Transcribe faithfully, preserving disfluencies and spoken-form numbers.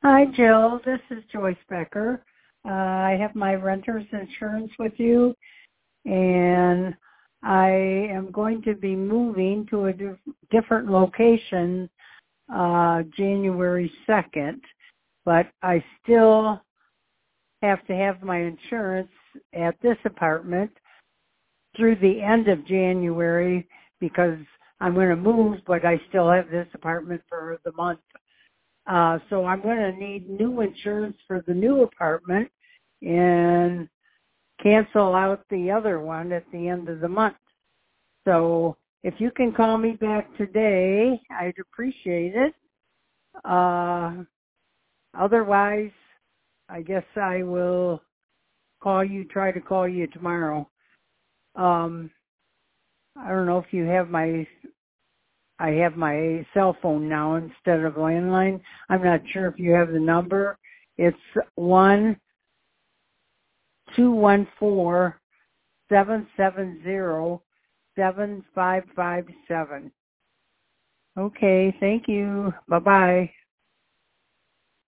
Hi, Jill. This is Joyce Becker. Uh, I have my renter's insurance with you, and I am going to be moving to a dif- different location uh, January second, but I still have to have my insurance at this apartment through the end of January because I'm going to move, but I still have this apartment for the month. Uh, so I'm going to need new insurance for the new apartment and cancel out the other one at the end of the month. So if you can call me back today, I'd appreciate it. Uh, otherwise, I guess I will call you, try to call you tomorrow. Um, I don't know if you have my, I have my cell phone now instead of landline. I'm not sure if you have the number. It's one two one four seven seven zero seven five five seven. Okay, thank you. Bye bye.